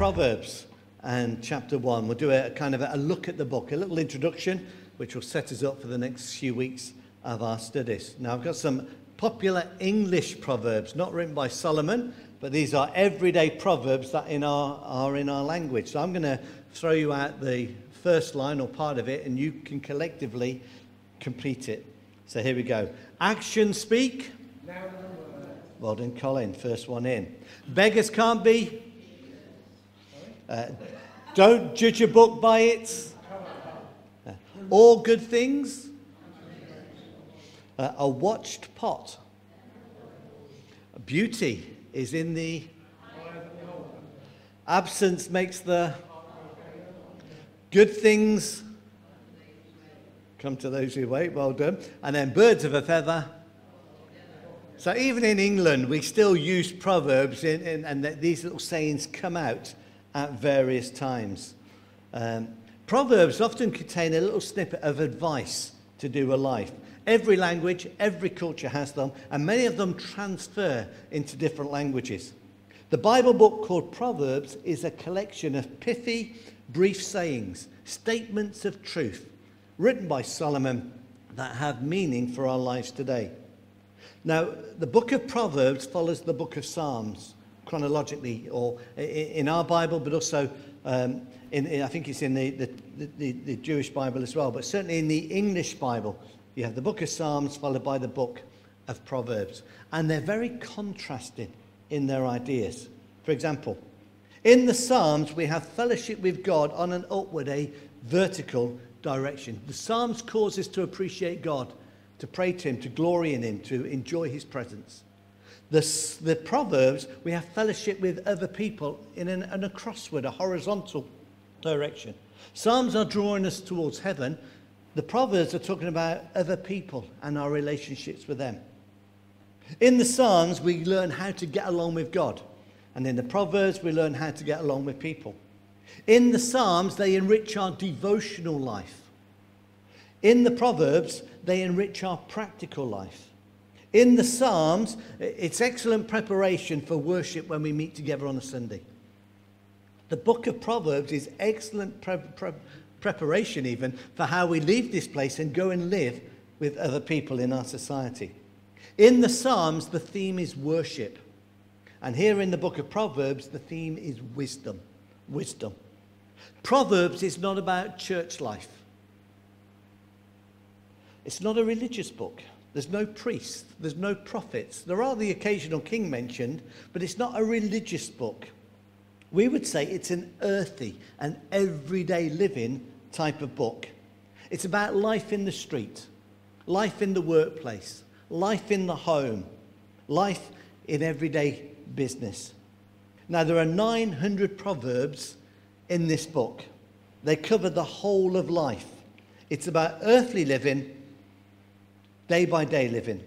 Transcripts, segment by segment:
Proverbs and chapter 1. We'll do a kind of a look at the book, a little introduction, which will set us up for the next few weeks of our studies. Now, I've got some popular English proverbs, not written by Solomon, but these are everyday proverbs that are in our language. So I'm going to throw you out the first line or part of it, and you can collectively complete it. So here we go. Actions speak. Well done, Colin. First one in. Beggars can't be. Don't judge a book by its. All good things. A watched pot. Beauty is in the. Absence makes the. Good things come to those who wait. Well done. And then birds of a feather. So even in England, we still use proverbs, and these little sayings come out at various times. Proverbs often contain a little snippet of advice to do with life. Every language, every culture has them, and many of them transfer into different languages. The Bible book called Proverbs is a collection of pithy, brief sayings, statements of truth, written by Solomon that have meaning for our lives today. Now, the book of Proverbs follows the book of Psalms chronologically, or in our Bible, but also I think it's in the Jewish Bible as well, but certainly in the English Bible, you have the book of Psalms followed by the book of Proverbs. And they're very contrasted in their ideas. For example, in the Psalms, we have fellowship with God on an upward, a vertical direction. The Psalms cause us to appreciate God, to pray to him, to glory in him, to enjoy his presence. The Proverbs, we have fellowship with other people in a crossword, a horizontal direction. Psalms are drawing us towards heaven. The Proverbs are talking about other people and our relationships with them. In the Psalms, we learn how to get along with God. And in the Proverbs, we learn how to get along with people. In the Psalms, they enrich our devotional life. In the Proverbs, they enrich our practical life. In the Psalms, it's excellent preparation for worship when we meet together on a Sunday. The book of Proverbs is excellent preparation even for how we leave this place and go and live with other people in our society. In the Psalms, the theme is worship. And here in the book of Proverbs, the theme is wisdom. Wisdom. Proverbs is not about church life. It's not a religious book. There's no priests. There's no prophets. There are the occasional king mentioned, but it's not a religious book. We would say it's an earthy, an everyday living type of book. It's about life in the street, life in the workplace, life in the home, life in everyday business. Now, there are 900 proverbs in this book. They cover the whole of life. It's about earthly living, day by day living.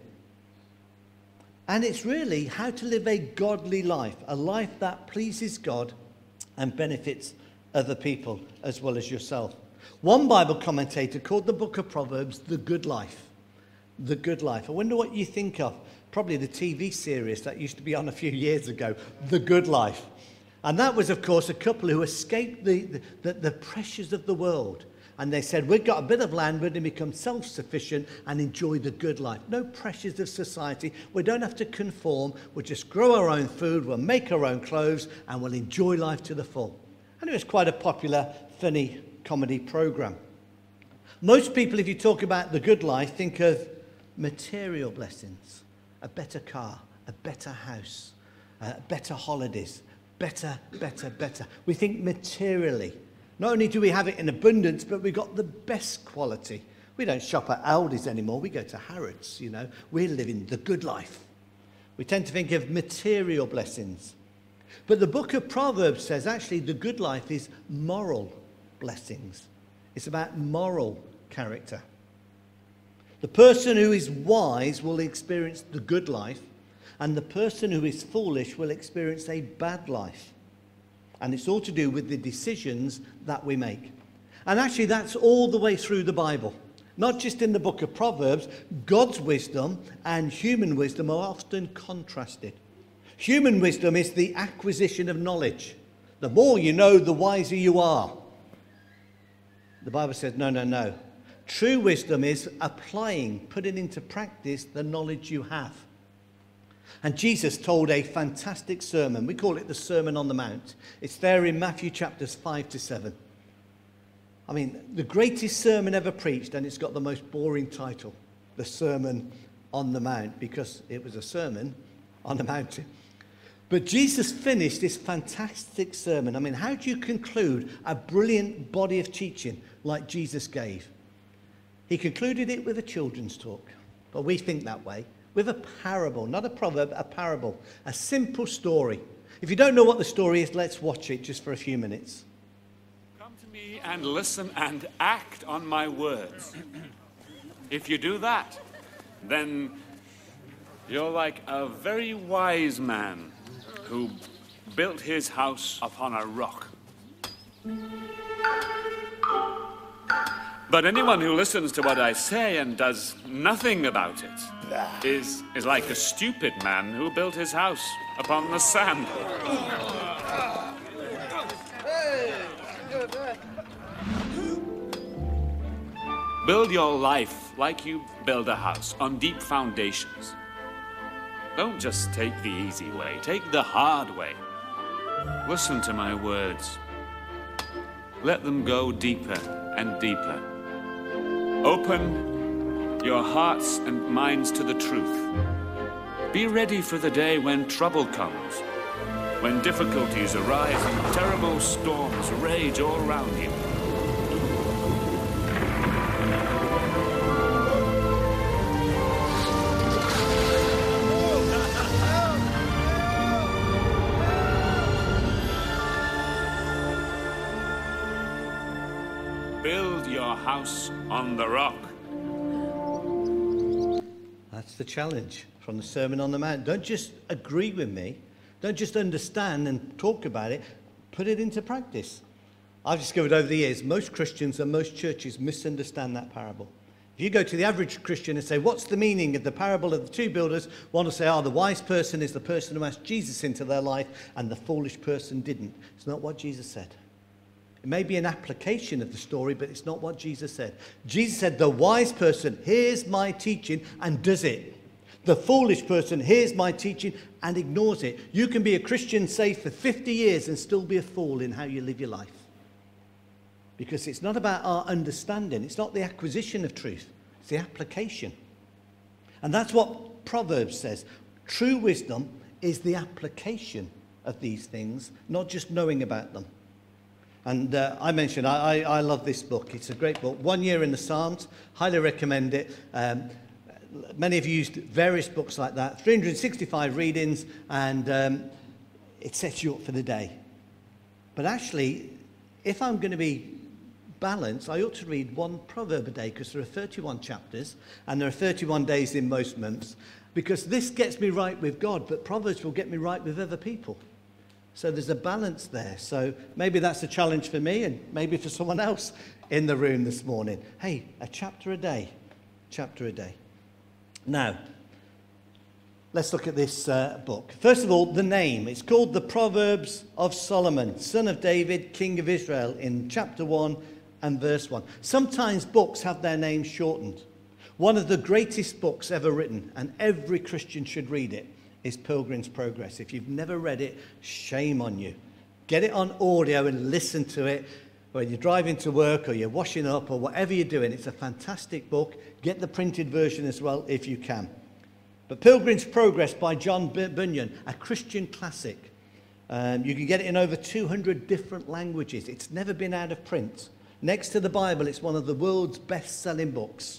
And it's really how to live a godly life, a life that pleases God and benefits other people as well as yourself. One Bible commentator called the book of Proverbs the good life. The good life. I wonder what you think of. Probably the TV series that used to be on a few years ago, The Good Life. And that was, of course, a couple who escaped the pressures of the world. And they said, we've got a bit of land, we're going to become self-sufficient and enjoy the good life. No pressures of society. We don't have to conform. We'll just grow our own food, we'll make our own clothes, and we'll enjoy life to the full. And it was quite a popular, funny comedy program. Most people, if you talk about the good life, think of material blessings. A better car, a better house, better holidays, better. We think materially. Not only do we have it in abundance, but we've got the best quality. We don't shop at Aldi's anymore. We go to Harrods, We're living the good life. We tend to think of material blessings. But the book of Proverbs says actually the good life is moral blessings. It's about moral character. The person who is wise will experience the good life, and the person who is foolish will experience a bad life. And it's all to do with the decisions that we make. And actually, that's all the way through the Bible. Not just in the book of Proverbs. God's wisdom and human wisdom are often contrasted. Human wisdom is the acquisition of knowledge. The more you know, the wiser you are. The Bible says, no, no, no. True wisdom is applying, putting into practice the knowledge you have. And Jesus told a fantastic sermon. We call it the Sermon on the Mount. It's there in Matthew chapters 5 to 7. I mean, the greatest sermon ever preached, and it's got the most boring title, the Sermon on the Mount, because it was a sermon on a mountain. But Jesus finished this fantastic sermon. I mean, how do you conclude a brilliant body of teaching like Jesus gave? He concluded it with a children's talk. But we think that way. With a parable, not a proverb, a parable. A simple story. If you don't know what the story is, let's watch it just for a few minutes. Come to me and listen and act on my words. If you do that, then you're like a very wise man who built his house upon a rock. But anyone who listens to what I say and does nothing about it is like a stupid man who built his house upon the sand. Build your life like you build a house, on deep foundations. Don't just take the easy way, take the hard way. Listen to my words. Let them go deeper and deeper. Open your hearts and minds to the truth. Be ready for the day when trouble comes, when difficulties arise and terrible storms rage all around you. Build your house on the rock. That's the challenge from the Sermon on the Mount. Don't just agree with me. Don't just understand and talk about it. Put it into practice. I've discovered over the years, most Christians and most churches misunderstand that parable. If you go to the average Christian and say, what's the meaning of the parable of the two builders? One will say, the wise person is the person who asked Jesus into their life, and the foolish person didn't. It's not what Jesus said. It may be an application of the story, but it's not what Jesus said. Jesus said, the wise person hears my teaching and does it. The foolish person hears my teaching and ignores it. You can be a Christian, say, for 50 years and still be a fool in how you live your life. Because it's not about our understanding. It's not the acquisition of truth. It's the application. And that's what Proverbs says. True wisdom is the application of these things, not just knowing about them. And I mentioned, I love this book. It's a great book. 1 Year in the Psalms. Highly recommend it. Many of you used various books like that. 365 readings, and it sets you up for the day. But actually, if I'm going to be balanced, I ought to read one proverb a day, because there are 31 chapters, and there are 31 days in most months, because this gets me right with God, but Proverbs will get me right with other people. So there's a balance there. So maybe that's a challenge for me, and maybe for someone else in the room this morning. Hey, a chapter a day. Chapter a day. Now, let's look at this book. First of all, the name. It's called the Proverbs of Solomon, son of David, king of Israel, in chapter 1 and verse 1. Sometimes books have their names shortened. One of the greatest books ever written, and every Christian should read it, is Pilgrim's Progress. If you've never read it, shame on you. Get it on audio and listen to it when you're driving to work or you're washing up or whatever you're doing. It's a fantastic book. Get the printed version as well if you can. But Pilgrim's Progress by John Bunyan, a Christian classic. You can get it in over 200 different languages. It's never been out of print. Next to the Bible, it's one of the world's best-selling books.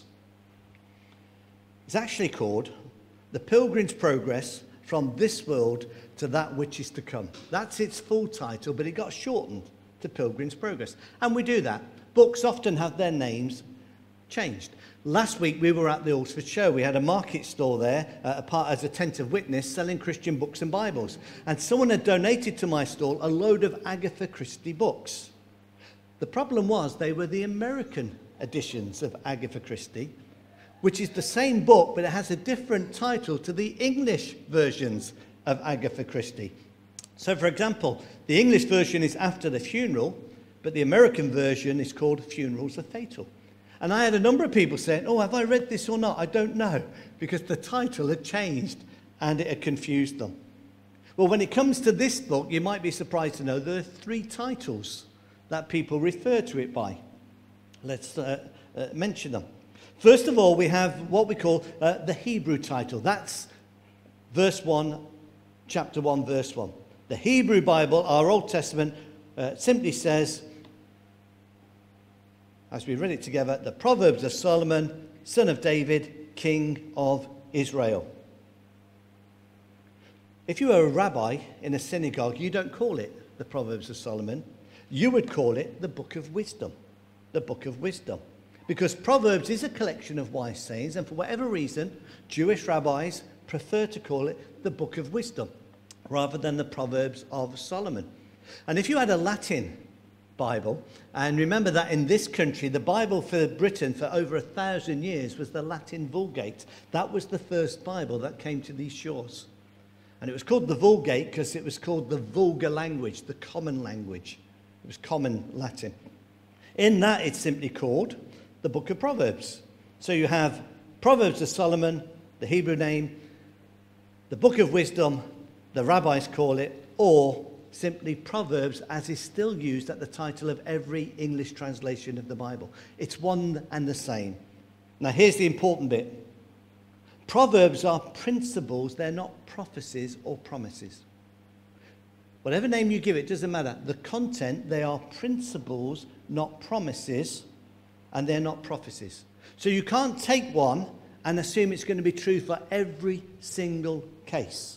It's actually called The Pilgrim's Progress from This World to That Which Is to Come. That's its full title, but it got shortened to Pilgrim's Progress. And we do that. Books often have their names changed. Last week we were at the Alresford Show. We had a market store there as a tent of witness selling Christian books and Bibles. And someone had donated to my stall a load of Agatha Christie books. The problem was they were the American editions of Agatha Christie, which is the same book, but it has a different title to the English versions of Agatha Christie. So, for example, the English version is After the Funeral, but the American version is called Funerals Are Fatal. And I had a number of people saying, oh, have I read this or not? I don't know, because the title had changed and it had confused them. Well, when it comes to this book, you might be surprised to know there are 3 titles that people refer to it by. Let's mention them. First of all, we have what we call the Hebrew title. That's verse 1, chapter 1, verse 1. The Hebrew Bible, our Old Testament, simply says, as we read it together, the Proverbs of Solomon, son of David, king of Israel. If you were a rabbi in a synagogue, you don't call it the Proverbs of Solomon. You would call it the Book of Wisdom. The Book of Wisdom. Because Proverbs is a collection of wise sayings, and for whatever reason, Jewish rabbis prefer to call it the Book of Wisdom rather than the Proverbs of Solomon. And if you had a Latin Bible, and remember that in this country, the Bible for Britain for over 1,000 years was the Latin Vulgate. That was the first Bible that came to these shores. And it was called the Vulgate because it was called the vulgar language, the common language. It was common Latin. In that, it's simply called the Book of Proverbs. So you have Proverbs of Solomon, the Hebrew name, the Book of Wisdom, the rabbis call it, or simply Proverbs, as is still used at the title of every English translation of the Bible. It's one and the same. Now, here's the important bit. Proverbs are principles, they're not prophecies or promises. Whatever name you give it, doesn't matter. The content, they are principles, not promises, and they're not prophecies. So you can't take one and assume it's going to be true for every single case.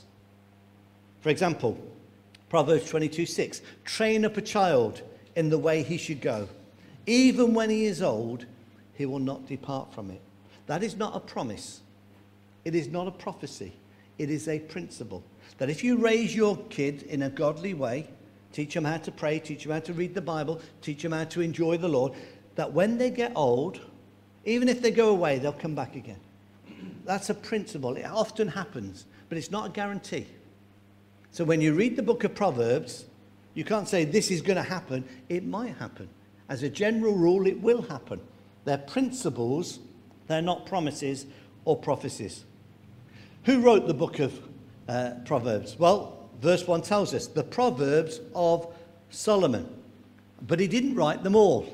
For example, Proverbs 22:6, train up a child in the way he should go. Even when he is old, he will not depart from it. That is not a promise. It is not a prophecy. It is a principle. That if you raise your kid in a godly way, teach them how to pray, teach them how to read the Bible, teach them how to enjoy the Lord, that when they get old, even if they go away, they'll come back again. That's a principle. It often happens, but it's not a guarantee. So when you read the book of Proverbs, you can't say this is going to happen. It might happen. As a general rule, it will happen. They're principles. They're not promises or prophecies. Who wrote the book of Proverbs? Well, verse 1 tells us, the Proverbs of Solomon. But he didn't write them all.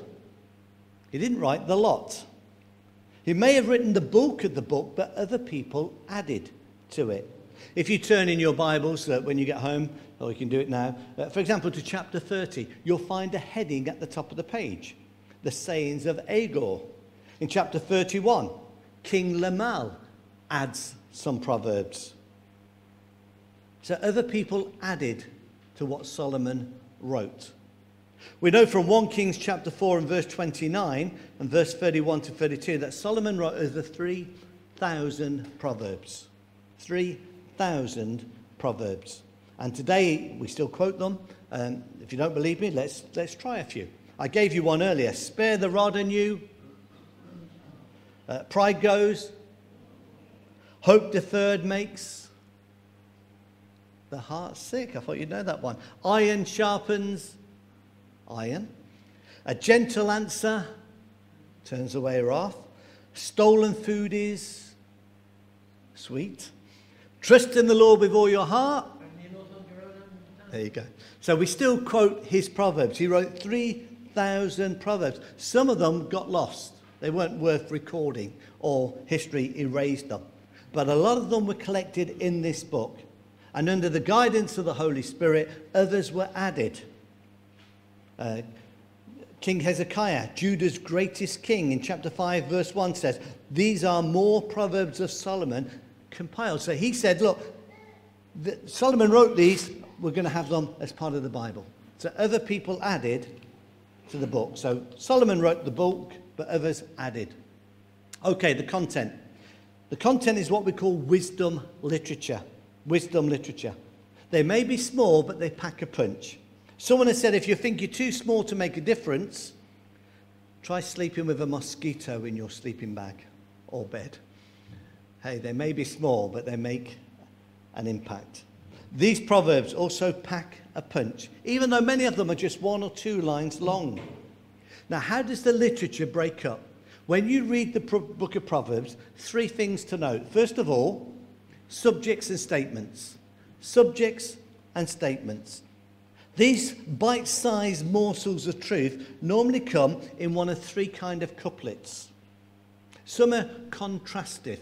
He didn't write the lot. He may have written the bulk of the book, but other people added to it. If you turn in your Bibles when you get home, or you can do it now, for example, to chapter 30, you'll find a heading at the top of the page, the sayings of Agor. In chapter 31, King Lemuel adds some proverbs. So other people added to what Solomon wrote. We know from 1 Kings chapter 4 and verse 29 and verse 31 to 32 that Solomon wrote over 3,000 proverbs. 3,000 proverbs. And today we still quote them. If you don't believe me, let's try a few. I gave you one earlier. Spare the rod and you. Pride goes. Hope deferred makes the heart sick. I thought you'd know that one. Iron sharpens iron. A gentle answer turns away wrath. Stolen food is sweet. Trust in the Lord with all your heart. There you go. So we still quote his proverbs. He wrote 3,000 proverbs. Some of them got lost. They weren't worth recording, or history erased them. But a lot of them were collected in this book. And under the guidance of the Holy Spirit, others were added. King Hezekiah, Judah's greatest king, in chapter 5, verse 1 says, these are more proverbs of Solomon compiled. So he said, look, Solomon wrote these, we're going to have them as part of the Bible. So other people added to the book. So Solomon wrote the book, but others added. Okay, the content. The content is what we call wisdom literature. Wisdom literature. They may be small, but they pack a punch. Someone has said, if you think you're too small to make a difference, try sleeping with a mosquito in your sleeping bag or bed. Hey, they may be small, but they make an impact. These proverbs also pack a punch, even though many of them are just 1 or 2 lines long. Now, how does the literature break up? When you read the book of Proverbs, 3 things to note. First of all, subjects and statements. Subjects and statements. These bite-sized morsels of truth normally come in one of 3 kind of couplets. Some are contrastive.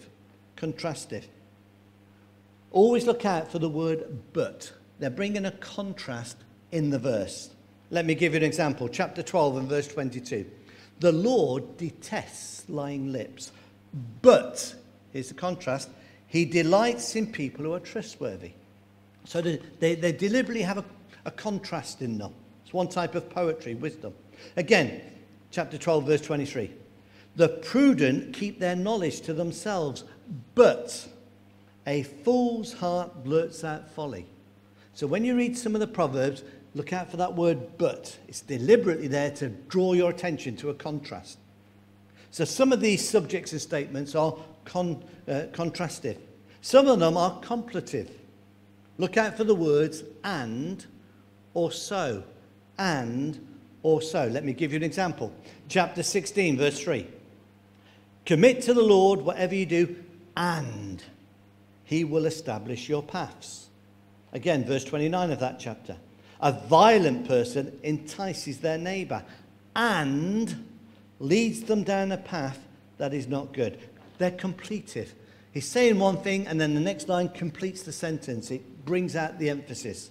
Always look out for the word but. They're bringing a contrast in the verse. Let me give you an example. Chapter 12 and verse 22. The Lord detests lying lips, but, here's the contrast, he delights in people who are trustworthy. So they deliberately have a contrast in them. It's one type of poetry, wisdom. Again, chapter 12, verse 23. The prudent keep their knowledge to themselves, but a fool's heart blurts out folly. So when you read some of the Proverbs, look out for that word but. It's deliberately there to draw your attention to a contrast. So some of these subjects and statements are contrastive. Some of them are completive. Look out for the words and or so. And or so. Let me give you an example. Chapter 16, verse 3. Commit to the Lord whatever you do, and he will establish your paths. Again, verse 29 of that chapter. A violent person entices their neighbor and leads them down a path that is not good. They're completive. He's saying one thing and then the next line completes the sentence. It brings out the emphasis.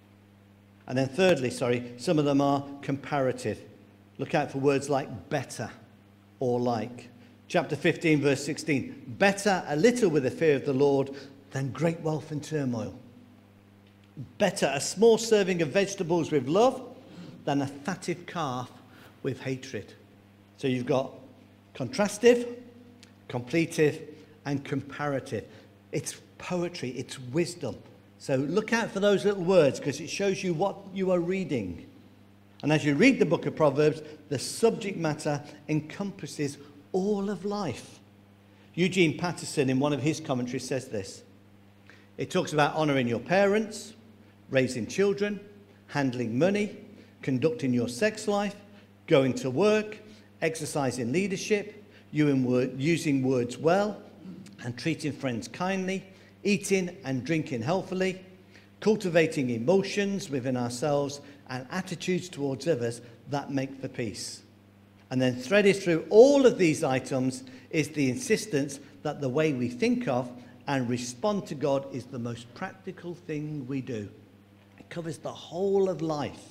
And then thirdly, some of them are comparative. Look out for words like better or like. Chapter 15, verse 16. Better a little with the fear of the Lord than great wealth and turmoil. Better a small serving of vegetables with love than a fatted calf with hatred. So you've got contrastive, completive, and comparative. It's poetry, it's wisdom. So look out for those little words because it shows you what you are reading. And as you read the book of Proverbs, the subject matter encompasses all of life. Eugene Patterson, in one of his commentaries, says this. It talks about honouring your parents, raising children, handling money, conducting your sex life, going to work, exercising leadership, using words well, and treating friends kindly, eating and drinking healthily, cultivating emotions within ourselves and attitudes towards others that make for peace. And then threaded through all of these items is the insistence that the way we think of and respond to God is the most practical thing we do. It covers the whole of life.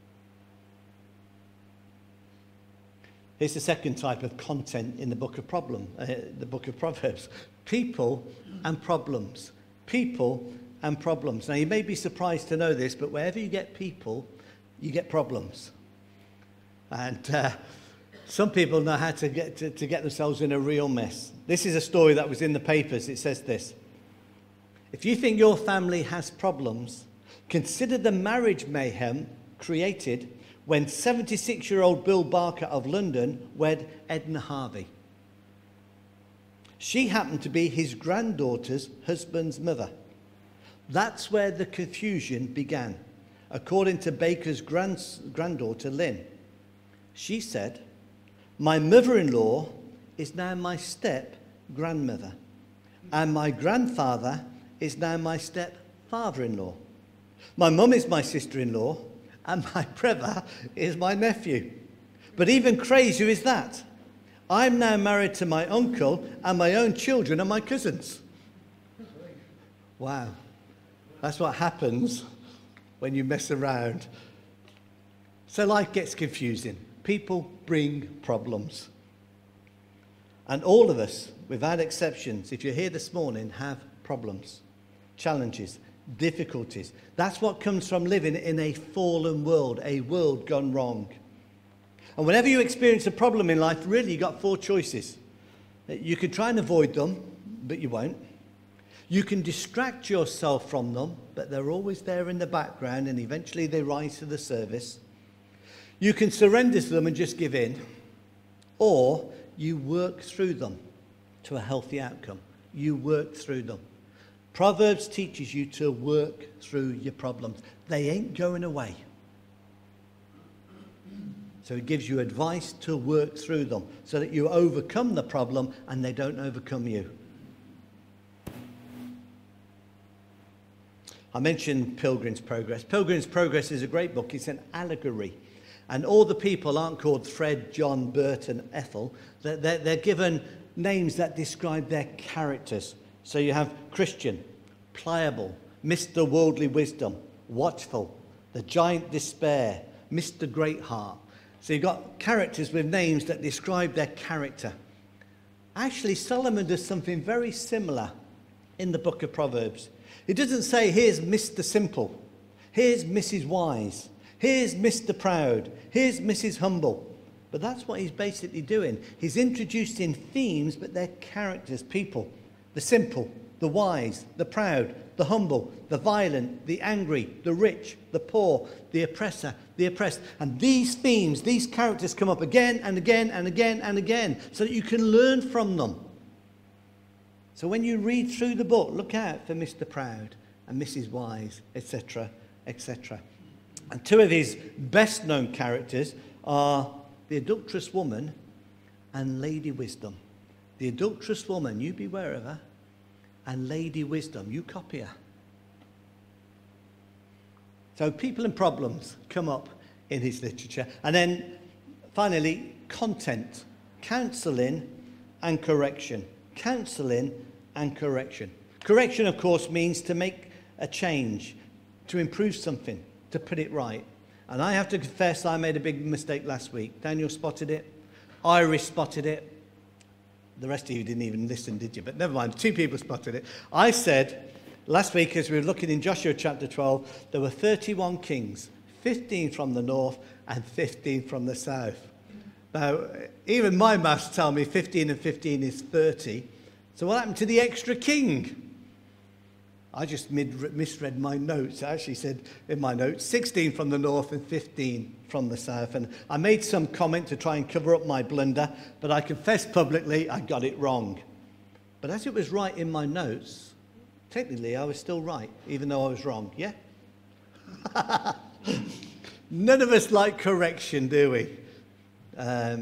Here's the second type of content in the book of Proverbs. People and problems. People and problems. Now, you may be surprised to know this, but wherever you get people, you get problems. And some people know how to get themselves in a real mess. This is a story that was in the papers. It says this. If you think your family has problems, consider the marriage mayhem created when 76-year-old Bill Barker of London wed Edna Harvey. She happened to be his granddaughter's husband's mother. That's where the confusion began, according to Baker's granddaughter, Lynn. She said, my mother-in-law is now my step-grandmother, and my grandfather is now my step-father-in-law. My mum is my sister-in-law, and my brother is my nephew. But even crazier is that. I'm now married to my uncle, and my own children are my cousins. Wow. That's what happens when you mess around. So life gets confusing. People bring problems. And all of us, without exceptions, if you're here this morning, have problems, challenges, difficulties. That's what comes from living in a fallen world, a world gone wrong. And whenever you experience a problem in life, really you've got 4 choices. You can try and avoid them, but you won't. You can distract yourself from them, but they're always there in the background, and eventually they rise to the surface. You can surrender to them and just give in, or you work through them to a healthy outcome. You work through them. Proverbs teaches you to work through your problems. They ain't going away. So it gives you advice to work through them so that you overcome the problem and they don't overcome you. I mentioned Pilgrim's Progress. Pilgrim's Progress is a great book. It's an allegory. And all the people aren't called Fred, John, Bert and Ethel. They're given names that describe their characters. So you have Christian, pliable, Mr. Worldly Wisdom, watchful, the giant despair, Mr. Greatheart. So you've got characters with names that describe their character. Actually, Solomon does something very similar in the book of Proverbs. He doesn't say, here's Mr. Simple, here's Mrs. Wise, here's Mr. Proud, here's Mrs. Humble. But that's what he's basically doing. He's introducing themes, but they're characters, people. The simple, the wise, the proud, the humble, the violent, the angry, the rich, the poor, the oppressor, the oppressed. And these themes, these characters come up again and again and again and again so that you can learn from them. So when you read through the book, look out for Mr. Proud and Mrs. Wise, etc., etc. And two of his best-known characters are the adulterous woman and Lady Wisdom. The adulterous woman, you beware of her, and Lady Wisdom, you copy her. So people and problems come up in his literature. And then finally, content, counselling and correction. Counselling and correction. Correction, of course, means to make a change, to improve something, to put it right. And I have to confess I made a big mistake last week. Daniel spotted it. Iris spotted it. The rest of you didn't even listen, did you? But never mind, 2 people spotted it. I said last week, as we were looking in Joshua chapter 12, there were 31 kings, 15 from the north and 15 from the south. Now, even my maths tell me 15 and 15 is 30. So what happened to the extra king? I just misread my notes. I actually said in my notes 16 from the north and 15 from the south. And I made some comment to try and cover up my blunder, but I confess publicly I got it wrong. But as it was right in my notes, technically I was still right, even though I was wrong. Yeah? None of us like correction, do we? But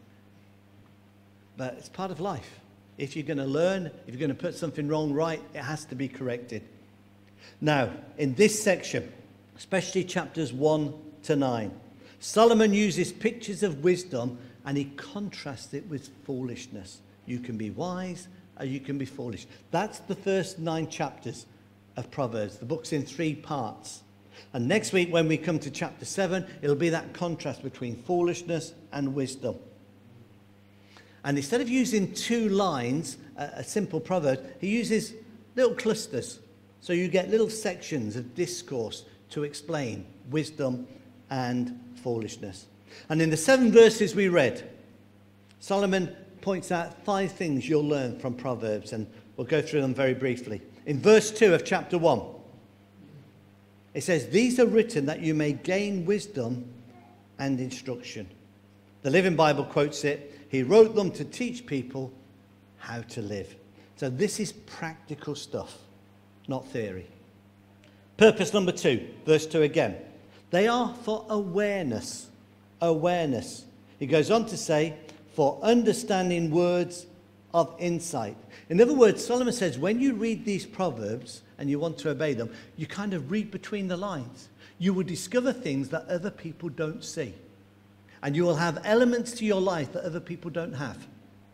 it's part of life. If you're going to learn, if you're going to put something wrong right, it has to be corrected. Now, in this section, especially chapters 1 to 9, Solomon uses pictures of wisdom and he contrasts it with foolishness. You can be wise or you can be foolish. That's the first 9 chapters of Proverbs. The book's in 3 parts. And next week, when we come to chapter 7, it'll be that contrast between foolishness and wisdom. And instead of using 2 lines, a simple proverb, he uses little clusters. So you get little sections of discourse to explain wisdom and foolishness. And in the 7 verses we read, Solomon points out 5 things you'll learn from Proverbs, and we'll go through them very briefly. In verse 2 of chapter 1, it says, "These are written that you may gain wisdom and instruction." The Living Bible quotes it, "He wrote them to teach people how to live." So this is practical stuff, not theory. Purpose number 2, verse 2 again. They are for awareness. Awareness. He goes on to say, for understanding words of insight. In other words, Solomon says, when you read these proverbs and you want to obey them, you kind of read between the lines. You will discover things that other people don't see. And you will have elements to your life that other people don't have.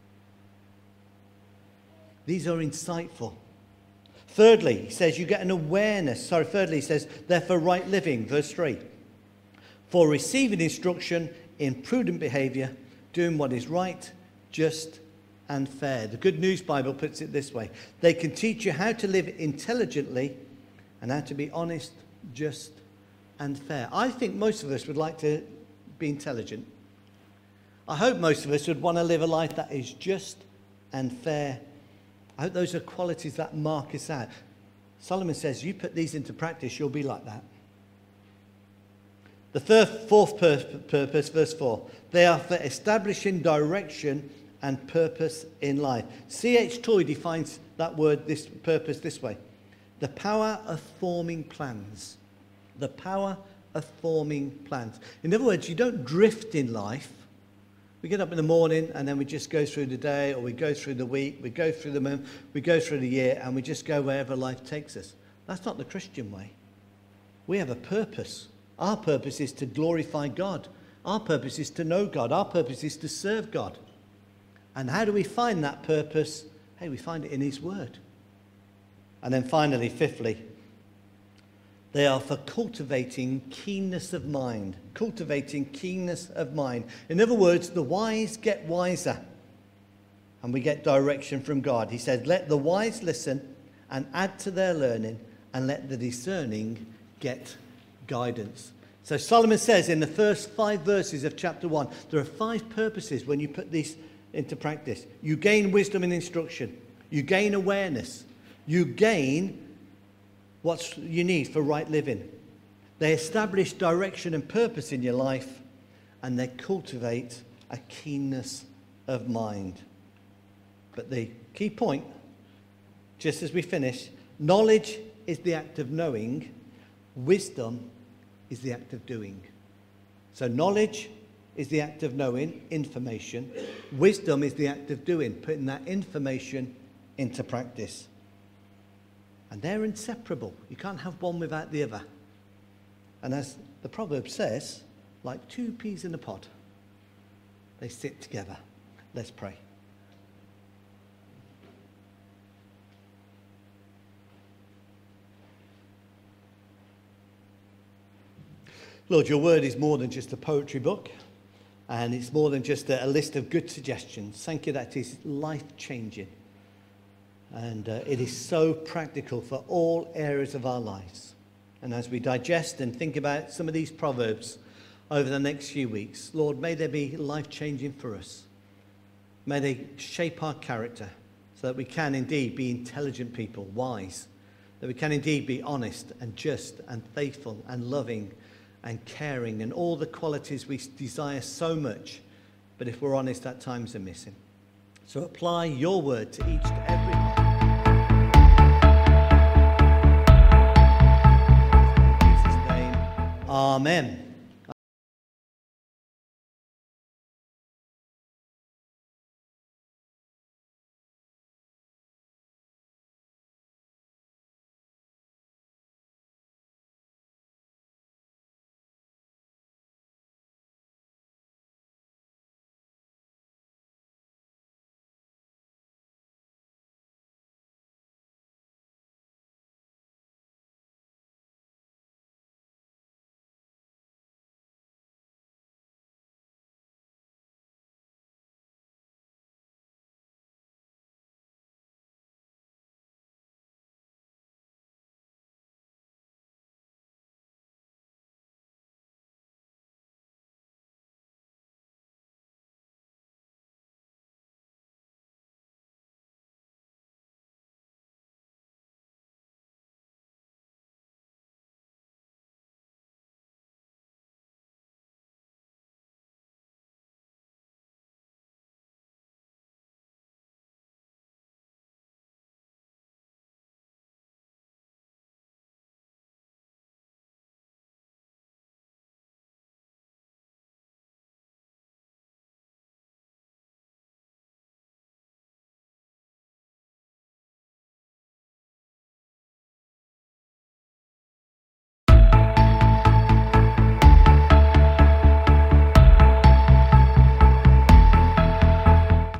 These are insightful. Thirdly, he says you get an awareness. Thirdly, he says they're for right living. Verse 3. For receiving instruction in prudent behavior, doing what is right, just, and fair. The Good News Bible puts it this way. They can teach you how to live intelligently and how to be honest, just, and fair. I think most of us would like to be intelligent. I hope most of us would want to live a life that is just and fair. I hope those are qualities that mark us out. Solomon says, you put these into practice, you'll be like that. The fourth purpose, verse 4. They are for establishing direction and purpose in life. C.H. Toy defines that word, this purpose, this way. The power of forming plans. The power of forming plans. In other words, you don't drift in life. We get up in the morning and then we just go through the day, or we go through the week, we go through the month, we go through the year, and we just go wherever life takes us. That's not the Christian way. We have a purpose. Our purpose is to glorify God. Our purpose is to know God. Our purpose is to serve God. And how do we find that purpose? Hey, we find it in His Word. And then finally, fifthly, they are for cultivating keenness of mind. Cultivating keenness of mind. In other words, the wise get wiser. And we get direction from God. He said, let the wise listen and add to their learning, and let the discerning get guidance. So Solomon says in the first 5 verses of chapter 1, there are 5 purposes when you put these into practice. You gain wisdom and instruction. You gain awareness. You gain what you need for right living. They establish direction and purpose in your life, and they cultivate a keenness of mind. But the key point, just as we finish, knowledge is the act of knowing, wisdom is the act of doing. So knowledge is the act of knowing, information. Wisdom is the act of doing, putting that information into practice. And they're inseparable. You can't have one without the other. And as the proverb says, like 2 peas in a pod, they sit together. Let's pray. Lord, your word is more than just a poetry book, and it's more than just a list of good suggestions. Thank you that it is life-changing. And it is so practical for all areas of our lives. And as we digest and think about some of these proverbs over the next few weeks, Lord, may they be life-changing for us. May they shape our character so that we can indeed be intelligent people, wise, that we can indeed be honest and just and faithful and loving and caring and all the qualities we desire so much, but if we're honest, at times are missing. So apply your word to each and every heart. In Jesus' name, amen.